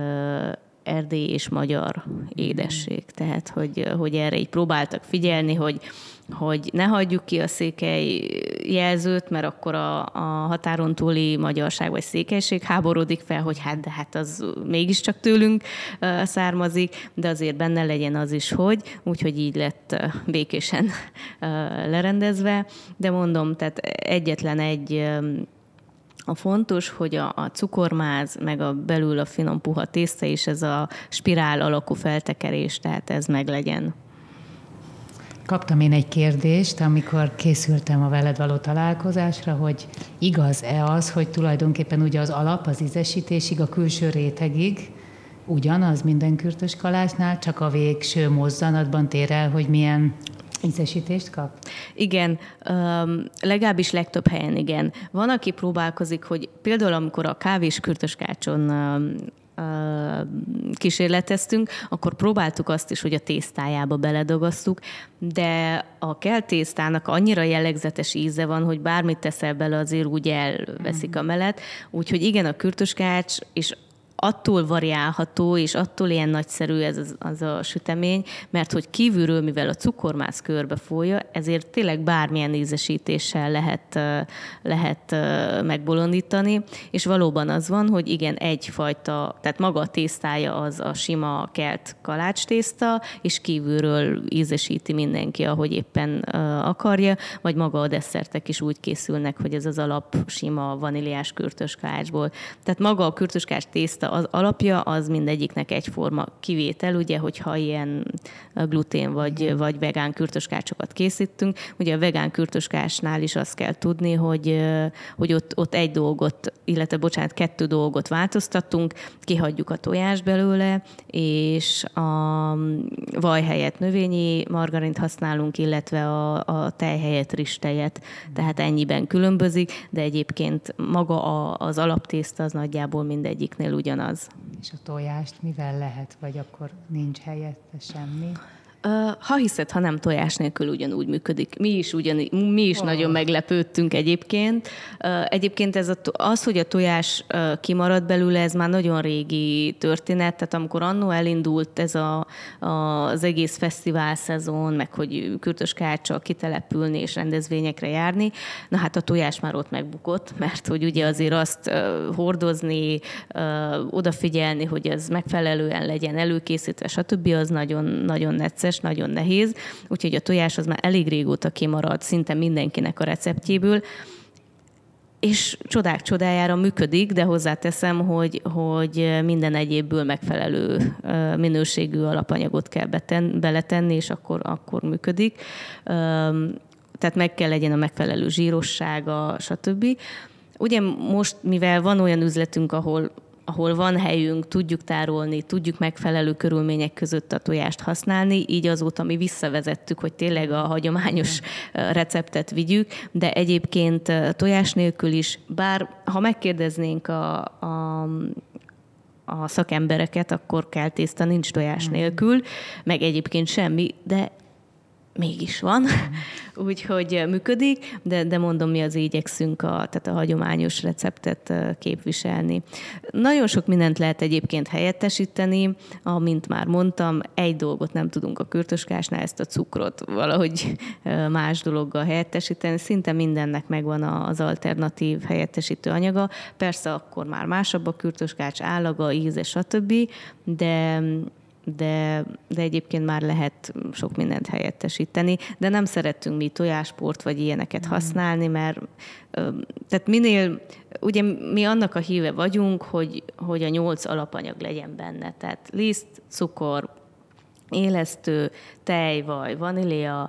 Speaker 2: erdély és magyar édesség. Tehát, hogy, hogy erre így próbáltak figyelni, hogy, hogy ne hagyjuk ki a székely jelzőt, mert akkor a, a határon túli magyarság vagy székelység háborodik fel, hogy hát, de hát az mégiscsak tőlünk uh, származik, de azért benne legyen az is, hogy, úgyhogy így lett uh, békésen uh, lerendezve. De mondom, tehát egyetlen egy um, a fontos, hogy a, a cukormáz, meg a belül a finom puha tészta és ez a spirál alakú feltekerés, tehát ez meglegyen.
Speaker 1: Kaptam én egy kérdést, amikor készültem a veled való találkozásra, hogy igaz-e az, hogy tulajdonképpen ugye az alap, az ízesítésig, a külső rétegig ugyanaz minden kürtöskalácsnál, csak a végső mozzanatban tér el, hogy milyen ízesítést kap?
Speaker 2: Igen, um, legalábbis legtöbb helyen igen. Van, aki próbálkozik, hogy például amikor a kávés kürtöskácson um, kísérleteztünk, akkor próbáltuk azt is, hogy a tésztájába beledagasztuk, de a kell tésztának annyira jellegzetes íze van, hogy bármit teszel bele, azért úgy elveszik a melet. Úgyhogy igen, a kürtöskács, és attól variálható, és attól ilyen nagyszerű ez az, az a sütemény, mert hogy kívülről, mivel a cukormáz körbe folyja, ezért tényleg bármilyen ízesítéssel lehet, lehet megbolondítani, és valóban az van, hogy igen, egyfajta, tehát maga a tésztája az a sima kelt kalács tészta, és kívülről ízesíti mindenki, ahogy éppen akarja, vagy maga a desszertek is úgy készülnek, hogy ez az alap sima vaníliás kürtöskácsból. Tehát maga a kürtöskács tészta az alapja, az mindegyiknek egyforma kivétel, ugye, hogyha ilyen glutén vagy, vagy vegán kürtöskácsokat készítünk. Ugye a vegán kürtöskácsnál is azt kell tudni, hogy, hogy ott, ott egy dolgot, illetve bocsánat, kettő dolgot változtattunk, kihagyjuk a tojást belőle, és a vaj helyett növényi margarint használunk, illetve a, a tej helyett rizstejet. Tehát ennyiben különbözik, de egyébként maga a, az alaptészta az nagyjából mindegyiknél ugyanaz.
Speaker 1: És a tojást mivel lehet, vagy akkor nincs helyette semmi?
Speaker 2: Ha hiszed, ha nem, tojás nélkül ugyanúgy működik. Mi is, ugyan, mi is oh. nagyon meglepődtünk egyébként. Egyébként ez a, az, hogy a tojás kimarad belőle, ez már nagyon régi történet, tehát amikor annó elindult ez a, a, az egész fesztivál szezon, meg hogy kürtöskáccsal kitelepülni és rendezvényekre járni, na hát a tojás már ott megbukott, mert hogy ugye azért azt hordozni, odafigyelni, hogy ez megfelelően legyen előkészítve, stb. Az nagyon, nagyon necces, nagyon nehéz, úgyhogy a tojás az már elég régóta kimarad szinte mindenkinek a receptjéből, és csodák csodájára működik, de hozzáteszem, hogy, hogy minden egyébből megfelelő minőségű alapanyagot kell beten, beletenni, és akkor, akkor működik. Tehát meg kell legyen a megfelelő zsírossága, stb. Ugye most, mivel van olyan üzletünk, ahol ahol van helyünk, tudjuk tárolni, tudjuk megfelelő körülmények között a tojást használni, így azóta mi visszavezettük, hogy tényleg a hagyományos receptet vigyük, de egyébként tojás nélkül is, bár ha megkérdeznénk a, a a szakembereket, akkor kell tészta, nincs tojás nélkül, meg egyébként semmi, de mégis van, úgyhogy működik, de, de mondom, mi az igyekszünk a, tehát a hagyományos receptet képviselni. Nagyon sok mindent lehet egyébként helyettesíteni, amint már mondtam, egy dolgot nem tudunk a kürtöskásnál, ezt a cukrot valahogy más dologgal helyettesíteni, szinte mindennek megvan az alternatív helyettesítő anyaga, persze akkor már másabb a kürtöskács állaga, íze, stb., de De, de egyébként már lehet sok mindent helyettesíteni, de nem szeretünk mi tojásport vagy ilyeneket használni, mert tehát minél, ugye mi annak a híve vagyunk, hogy, hogy a nyolc alapanyag legyen benne, tehát liszt, cukor, élesztő, tejvaj, vanília,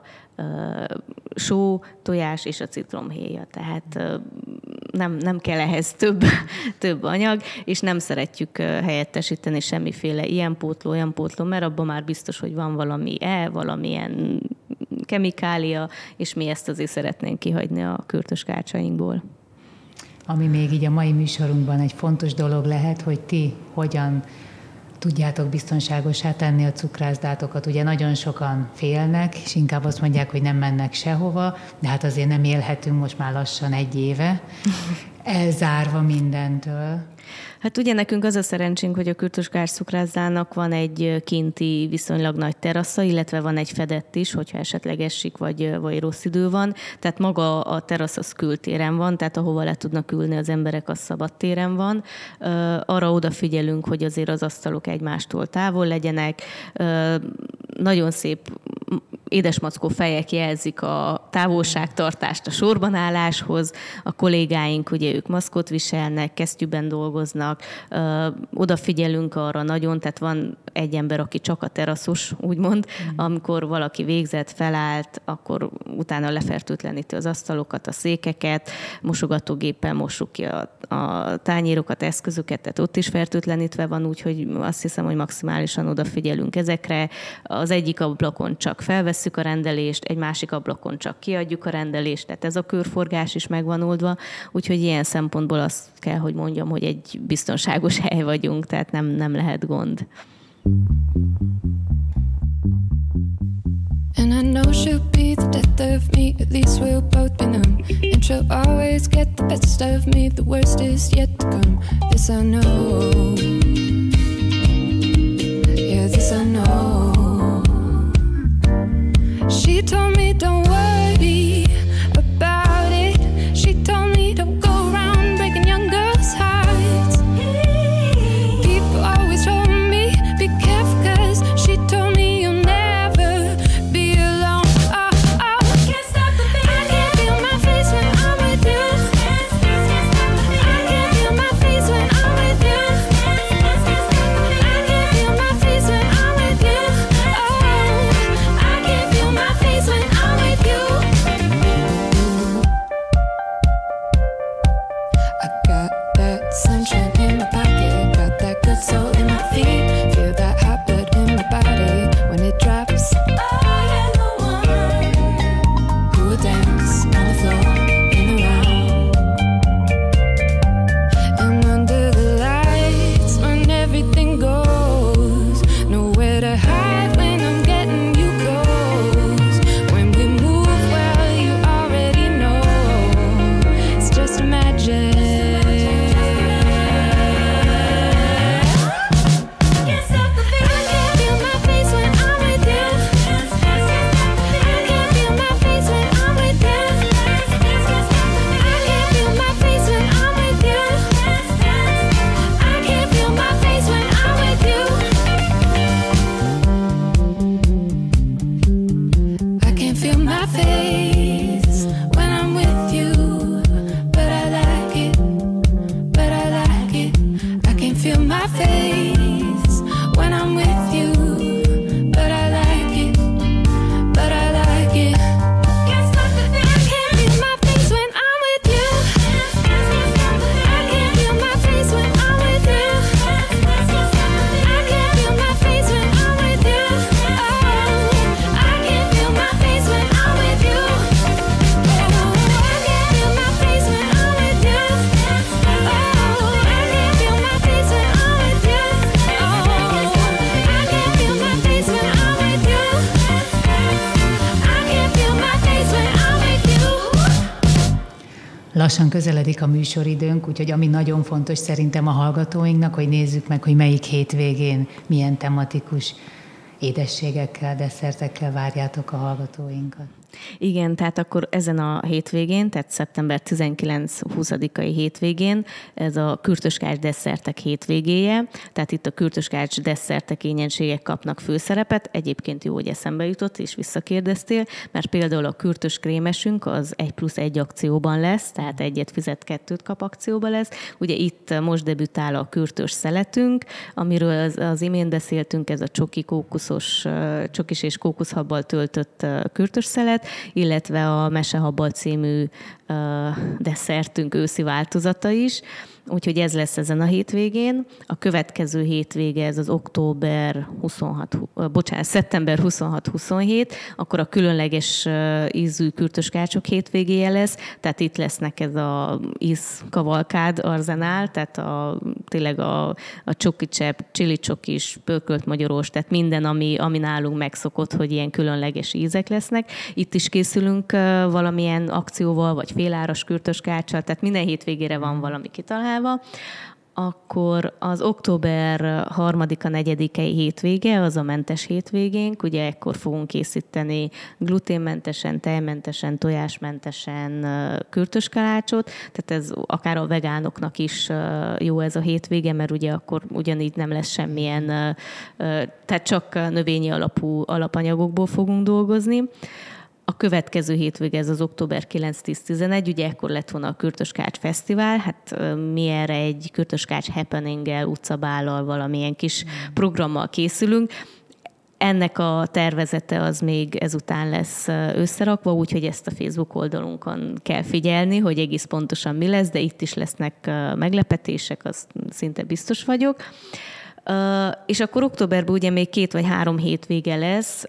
Speaker 2: só, tojás és a citromhéja. Tehát nem, nem kell ehhez több, több anyag, és nem szeretjük helyettesíteni semmiféle ilyen pótló, olyan pótló, mert abban már biztos, hogy van valami E, valamilyen kemikália, és mi ezt azért szeretnénk kihagyni a kürtöskácsainkból.
Speaker 1: Ami még így a mai műsorunkban egy fontos dolog lehet, hogy ti hogyan tudjátok biztonságosá tenni a cukrászdátokat. Ugye nagyon sokan félnek, és inkább azt mondják, hogy nem mennek sehova, de hát azért nem élhetünk most már lassan egy éve, elzárva mindentől.
Speaker 2: Hát ugye nekünk az a szerencsénk, hogy a Kürtöskás cukrászdának van egy kinti viszonylag nagy terasza, illetve van egy fedett is, hogyha esetleg esik, vagy, vagy rossz idő van. Tehát maga a terasz az kültéren van, tehát ahova le tudnak ülni az emberek, az szabadtéren van. Arra odafigyelünk, hogy azért az asztalok egymástól távol legyenek. Nagyon szép édesmackó fejek jelzik a távolságtartást a sorbanálláshoz. A kollégáink, ugye ők maszkot viselnek, kesztyűben dolgoznak, ö, odafigyelünk arra nagyon, tehát van egy ember, aki csak a teraszos, úgymond, mm. amikor valaki végzett, felállt, akkor utána lefertőtleníti az asztalokat, a székeket, mosogatógéppel mossuk ki a, a tányérokat, eszközöket, tehát ott is fertőtlenítve van, úgyhogy azt hiszem, hogy maximálisan odafigyelünk ezekre. Az egyik ablakon csak felvesszük a rendelést, egy másik ablakon csak kiadjuk a rendelést, tehát ez a körforgás is megvan oldva, úgyhogy ilyen szempontból azt kell, hogy mondjam, hogy egy biztonságos hely vagyunk, tehát nem, nem lehet gond.
Speaker 4: And I know she'll be the death of me, at least we'll both be numb. And she'll always get the best of me, the worst is yet to come. This I know. Yeah, this I know. She told me don't worry about it. She told me don't go around breaking young girls' hearts. People always told me be careful, 'cause she told me you'll never be alone. Oh, oh, can't stop the feeling. I can feel my face when I'm with you. I can feel my face when I'm with you. I can feel my face when I'm with you. Oh, I can feel my face when I'm with you. I got that sunshine in my pocket, got that good soul in my feet, feel that hot blood in my body when it drops. I am the one who will dance on the floor in the round. And under the lights when everything goes, nowhere to hide when I'm getting you close. When we move, well, you already know it's just magic.
Speaker 1: lassan közeledik a műsoridőnk, úgyhogy ami nagyon fontos szerintem a hallgatóinknak, hogy nézzük meg, hogy melyik hétvégén milyen tematikus édességekkel, desszertekkel várjátok a hallgatóinkat.
Speaker 2: Igen, tehát akkor ezen a hétvégén, tehát szeptember tizenkilenc-huszadikai hétvégén ez a kürtöskács desszertek hétvégéje, tehát itt a kürtöskács desszertek, ényenségek kapnak főszerepet. Egyébként jó, hogy eszembe jutott, és visszakérdeztél, mert például a kürtös krémesünk az egy plusz egy akcióban lesz, tehát egyet fizet, kettőt kap akcióban lesz. Ugye itt most debütál a kürtös szeletünk, amiről az, az imént beszéltünk, ez a csoki kókuszos, csokis és kókuszhabbal töltött kürtös szelet, illetve a Mesehabbal című uh, desszertünk őszi változata is. Úgyhogy ez lesz ezen a hétvégén. A következő hétvége, ez az október huszonhat, uh, bocsánat, szeptember huszonhat-huszonhét, akkor a különleges uh, ízű kürtöskácsok hétvégéje lesz, tehát itt lesznek ez a ízkavalkád arzenál, tehát a, tényleg a, a csokicsepp, csili csokis, pörkölt magyaros, tehát minden, ami, ami nálunk megszokott, hogy ilyen különleges ízek lesznek. Itt is készülünk uh, valamilyen akcióval, vagy féláras kürtöskáccsal, tehát minden hétvégére van valami kitalálva. Akkor az október harmadika, negyedikei hétvége, az a mentes hétvégénk, ugye ekkor fogunk készíteni gluténmentesen, tejmentesen, tojásmentesen kürtöskalácsot, tehát ez akár a vegánoknak is jó ez a hétvége, mert ugye akkor ugyanígy nem lesz semmilyen, tehát csak növényi alapú alapanyagokból fogunk dolgozni. A következő hétvége, ez az október kilenc-tíz-tizenegy, ugye ekkor lett volna a Kürtöskács Fesztivál, hát mi erre egy Kürtöskács happeninggel, utcabállal, valamilyen kis programmal készülünk. Ennek a tervezete az még ezután lesz összerakva, úgyhogy ezt a Facebook oldalunkon kell figyelni, hogy egész pontosan mi lesz, de itt is lesznek meglepetések, az szinte biztos vagyok. És akkor októberben ugye még két vagy három hétvége lesz.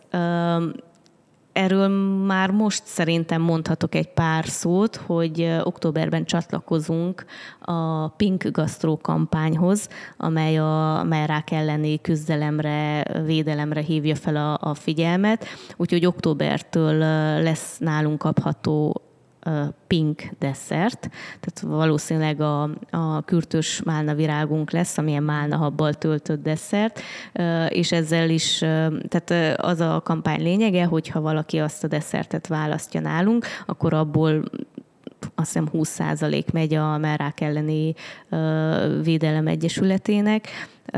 Speaker 2: Erről már most szerintem mondhatok egy pár szót, hogy októberben csatlakozunk a Pink Gastro kampányhoz, amely a merrák elleni küzdelemre, védelemre hívja fel a, a figyelmet. Úgyhogy októbertől lesz nálunk kapható pink desszert, tehát valószínűleg a, a kürtös málnavirágunk lesz, amilyen málnahabbal töltött desszert, és ezzel is, tehát az a kampány lényege, hogyha valaki azt a desszertet választja nálunk, akkor abból azt hiszem húsz százalék megy a merrák elleni védelem egyesületének,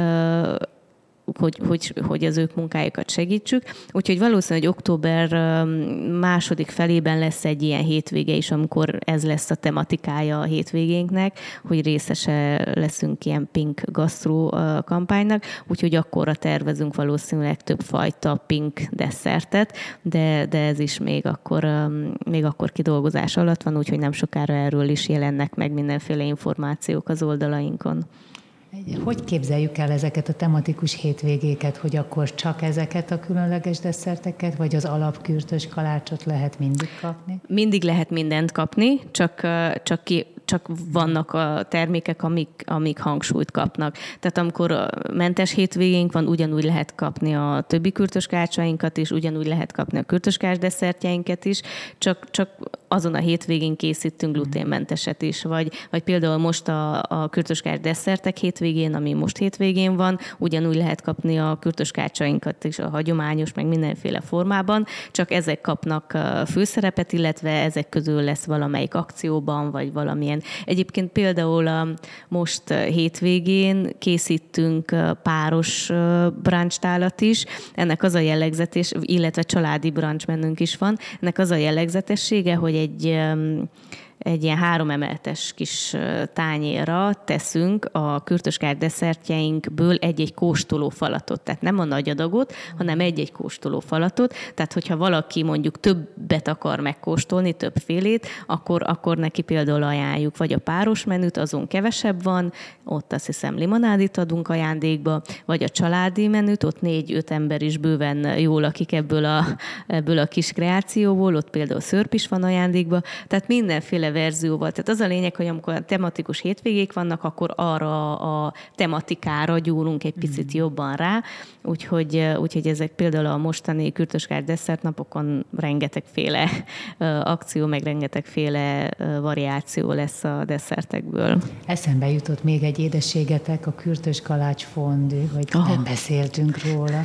Speaker 2: Hogy, hogy, hogy az ők munkájukat segítsük. Úgyhogy valószínűleg október második felében lesz egy ilyen hétvége is, amikor ez lesz a tematikája a hétvégénknek, hogy részese leszünk ilyen Pink Gastro kampánynak, úgyhogy akkorra tervezünk valószínűleg több fajta pink desszertet, de, de ez is még akkor, még akkor kidolgozás alatt van, úgyhogy nem sokára erről is jelennek meg mindenféle információk az oldalainkon.
Speaker 1: Hogy képzeljük el ezeket a tematikus hétvégéket, hogy akkor csak ezeket a különleges desszerteket, vagy az alapkürtös kalácsot lehet mindig kapni?
Speaker 2: Mindig lehet mindent kapni, csak, csak, ki, csak vannak a termékek, amik, amik hangsúlyt kapnak. Tehát amikor a mentes hétvégénk van, ugyanúgy lehet kapni a többi kürtöskácsainkat is, ugyanúgy lehet kapni a kürtöskás desszertjeinket is, csak, csak azon a hétvégén készítünk gluténmenteset is, vagy, vagy például most a, a kürtöskás desszertek hétvégén, ami most hétvégén van, ugyanúgy lehet kapni a kürtöskácsainkat is a hagyományos, meg mindenféle formában, csak ezek kapnak főszerepet, illetve ezek közül lesz valamelyik akcióban, vagy valamilyen. Egyébként például a most hétvégén készítünk páros brunchtálat is, ennek az a jellegzetes, illetve családi brunch mennünk is van, ennek az a jellegzetessége, hogy egy, egy ilyen három emeletes kis tányérra teszünk a kürtöskás desszertjeinkből egy-egy kóstoló falatot. Tehát nem a nagy adagot, hanem egy-egy kóstoló falatot. Tehát, hogyha valaki mondjuk többet akar megkóstolni, többfélét, akkor, akkor neki például ajánljuk, vagy a páros menüt, azon kevesebb van, ott azt hiszem limonádit adunk ajándékba, vagy a családi menüt, ott négy-öt ember is bőven jól lakik ebből a, ebből a kis kreációból, ott például szörp is van ajándékba. Tehát mindenféle verzióval. Tehát az a lényeg, hogy amikor a tematikus hétvégék vannak, akkor arra a tematikára gyúrunk egy picit jobban rá, úgyhogy, úgyhogy ezek például a mostani kürtöskás desszertnapokon rengetegféle akció, meg rengetegféle variáció lesz a desszertekből.
Speaker 1: Eszembe jutott még egy édességetek, a kürtös kalács fondű, hogy oh. nem beszéltünk róla.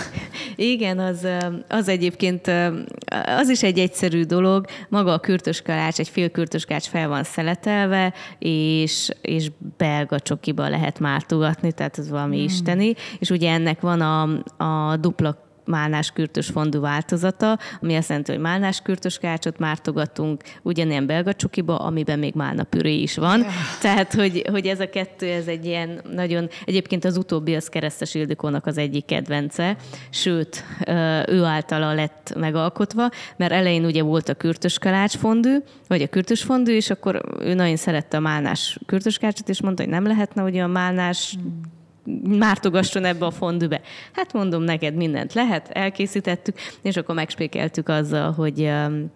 Speaker 2: Igen, az, az egyébként, az is egy egyszerű dolog. Maga a kürtös kalács, egy fél kürtös kalács fel van szeletelve, és, és belga csokiba lehet mártogatni, tehát ez valami hmm. isteni, és ugye ennek van a, a dupla málnás kürtös fondú változata, ami azt jelenti, hogy málnás kürtös kalácsot mártogatunk, ugyanilyen belga csokiba, amiben még málna püré is van. Yeah. Tehát, hogy, hogy ez a kettő, ez egy ilyen nagyon, egyébként az utóbbi az Keresztes Ildikónak az egyik kedvence, sőt, ő általa lett megalkotva, mert elején ugye volt a kürtös kalács fondű, vagy a kürtös fondű, és akkor ő nagyon szerette a málnás kürtös kalácsot, és mondta, hogy nem lehetne ugye a málnás mm. mártogasson ebbe a fondűbe. Hát mondom, neked mindent lehet, elkészítettük, és akkor megspékeltük azzal, hogy,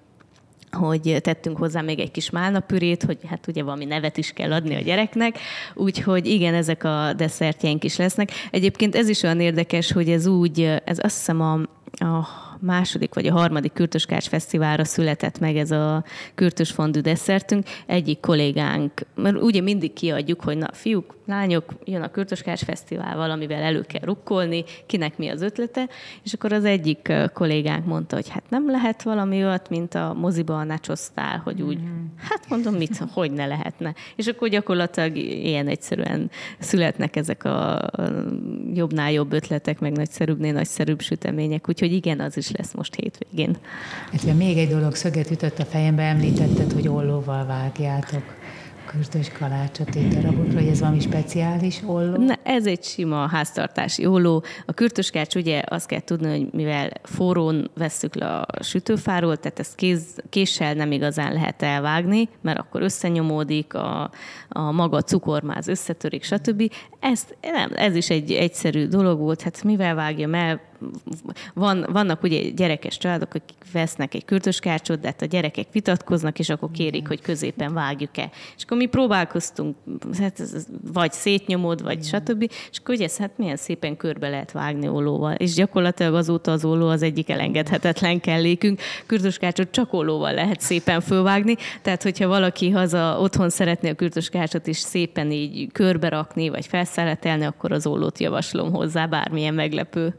Speaker 2: hogy tettünk hozzá még egy kis málnapürét, hogy hát ugye valami nevet is kell adni a gyereknek, úgyhogy igen, ezek a desszertjeink is lesznek. Egyébként ez is olyan érdekes, hogy ez úgy, ez azt hiszem a, a második vagy a harmadik Kürtös Kalács Fesztiválra született meg ez a kürtös fondű desszertünk. Egyik kollégánk, mert ugye mindig kiadjuk, hogy na fiúk, lányok, jön a Kürtös Kalács Fesztivál, valamivel elő kell rukkolni, kinek mi az ötlete, és akkor az egyik kollégánk mondta, hogy hát nem lehet valami olyat, mint a moziba a nachos-sztál, hogy úgy, hát mondom, mit, hogy ne lehetne. És akkor gyakorlatilag ilyen egyszerűen születnek ezek a jobbnál jobb ötletek, meg nagyszerűbbnél nagyszerűbb sütemények, úgyhogy igen, az is lesz most hétvégén.
Speaker 1: Hát még egy dolog szöget ütött a fejembe, említetted, hogy ollóval vágjátok kürtös kalácsot egy darabokra, hogy ez valami speciális olló?
Speaker 2: Na, ez egy sima háztartási olló. A kürtös kalács, ugye azt kell tudni, hogy mivel forrón vesszük le a sütőfáról, tehát ezt kéz, késsel nem igazán lehet elvágni, mert akkor összenyomódik, a, a maga cukormáz összetörik, stb. Ezt, nem, ez is egy egyszerű dolog volt, hát mivel vágjam el, Van, vannak ugye gyerekes családok, akik vesznek egy kürtös kalácsot, de hát a gyerekek vitatkoznak, és akkor kérik, hogy középen vágjuk-e. És akkor mi próbálkoztunk, hát vagy szétnyomod, vagy stb. És akkor ugye ezt hát milyen szépen körbe lehet vágni ollóval. És gyakorlatilag azóta az olló az egyik elengedhetetlen kellékünk. Kürtös kalácsot csak ollóval lehet szépen fölvágni. Tehát, hogyha valaki haza otthon szeretné a kürtös kalácsot is szépen így körbe rakni, vagy felszeletelni, akkor az ollót javaslom hozzá, bármilyen meglepő.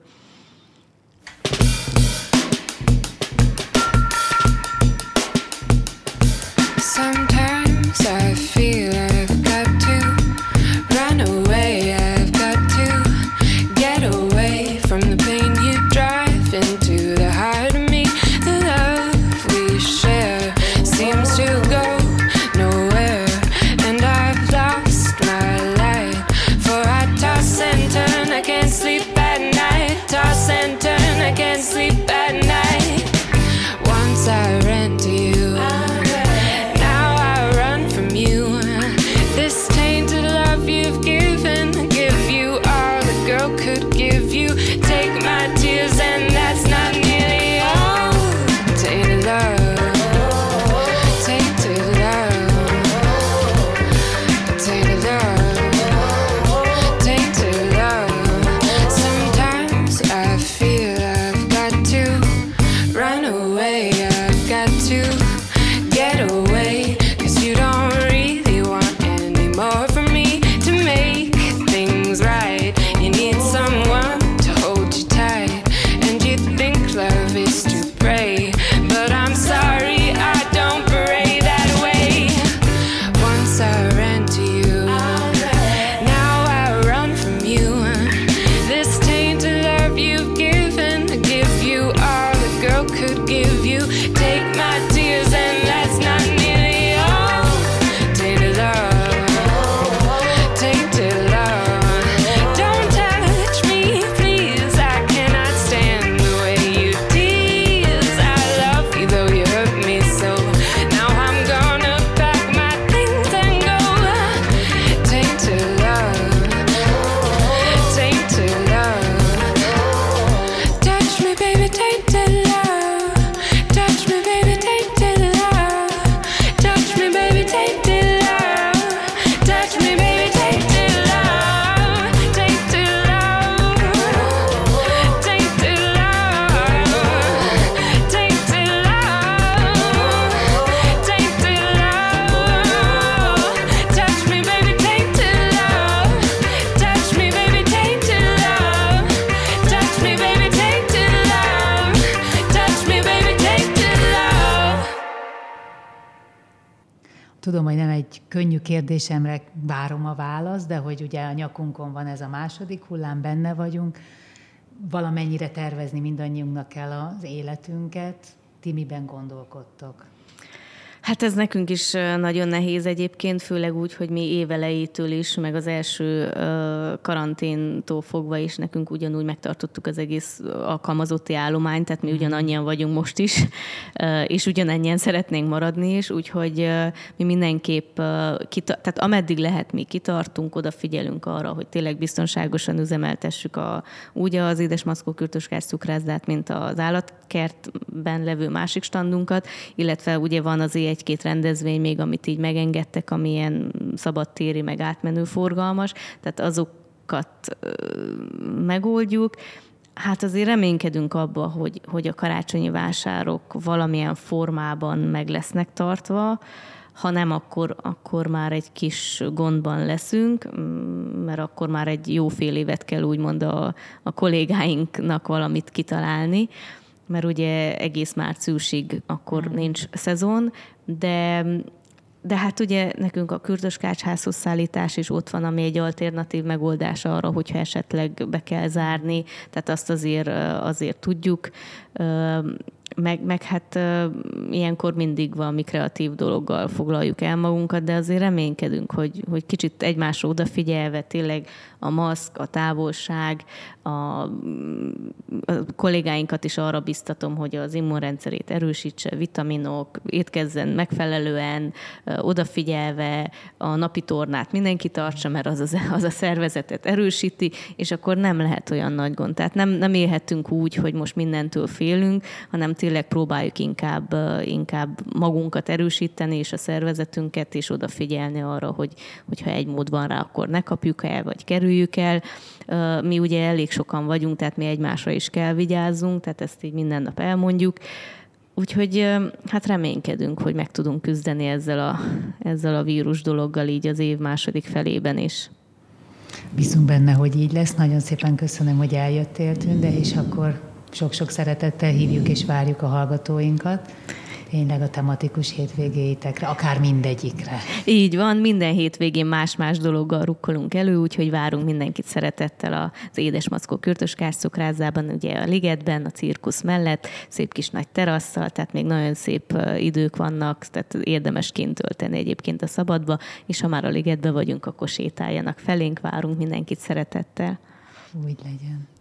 Speaker 4: Sometimes I feel I've got to run away, I've got to get away from the pain you drive into the heart of me. The love we share seems to go nowhere, and I've lost my light, for I toss and turn, I can't sleep at night.
Speaker 1: Tudom, hogy nem egy könnyű kérdésemre várom a választ, de hogy ugye a nyakunkon van ez a második hullám, benne vagyunk, valamennyire tervezni mindannyiunknak kell az életünket. Ti miben gondolkodtok?
Speaker 2: Hát ez nekünk is nagyon nehéz egyébként, főleg úgy, hogy mi évelejétől is, meg az első karanténtól fogva is nekünk ugyanúgy megtartottuk az egész alkalmazotti állományt, tehát mi ugyanannyian vagyunk most is, és ugyanennyien szeretnénk maradni is, úgyhogy mi mindenképp, kita- tehát ameddig lehet, mi kitartunk, odafigyelünk arra, hogy tényleg biztonságosan üzemeltessük a, úgy az Édesmackó Kürtöskás cukrászdát, mint az állatkertben levő másik standunkat, illetve ugye van az egy-két rendezvény még, amit így megengedtek, ami ilyen szabadtéri, meg átmenő forgalmas, tehát azokat megoldjuk. Hát azért reménykedünk abba, hogy, hogy a karácsonyi vásárok valamilyen formában meg lesznek tartva, ha nem, akkor, akkor már egy kis gondban leszünk, mert akkor már egy jó fél évet kell úgymond a, a kollégáinknak valamit kitalálni, mert ugye egész márciusig akkor hmm. nincs szezon, de, de hát ugye nekünk a Kürtöskácsházhoz szállítás is ott van, ami egy alternatív megoldás arra, hogyha esetleg be kell zárni, tehát azt azért, azért tudjuk, meg, meg hát ilyenkor mindig valami kreatív dologgal foglaljuk el magunkat, de azért reménykedünk, hogy, hogy kicsit egymásra odafigyelve tényleg a maszk, a távolság, a, a kollégáinkat is arra biztatom, hogy az immunrendszerét erősítse, vitaminok, étkezzen megfelelően, odafigyelve, a napi tornát mindenki tartsa, mert az, az, az a szervezetet erősíti, és akkor nem lehet olyan nagy gond. Tehát nem, nem élhetünk úgy, hogy most mindentől félünk, hanem tényleg próbáljuk inkább, inkább magunkat erősíteni, és a szervezetünket, és odafigyelni arra, hogy, hogyha egy mód van rá, akkor ne kapjuk el, vagy kerüljük el. Mi ugye elég sokan vagyunk, tehát mi egymásra is kell vigyázzunk, tehát ezt így minden nap elmondjuk. Úgyhogy hát reménykedünk, hogy meg tudunk küzdeni ezzel a, ezzel a vírus dologgal így az év második felében is.
Speaker 1: Bízunk benne, hogy így lesz. Nagyon szépen köszönöm, hogy eljöttél, Tünde, és akkor sok-sok szeretettel hívjuk és várjuk a hallgatóinkat. Tényleg a tematikus hétvégéitekre, akár mindegyikre.
Speaker 2: Így van, minden hétvégén más-más dologgal rukkolunk elő, úgyhogy várunk mindenkit szeretettel az Édesmackó Kürtöskás cukrászdában, ugye a Ligetben, a cirkusz mellett, szép kis nagy terasszal, tehát még nagyon szép idők vannak, tehát érdemes kint tölteni egyébként a szabadba, és ha már a Ligetben vagyunk, akkor sétáljanak felénk, várunk mindenkit szeretettel.
Speaker 1: Úgy legyen.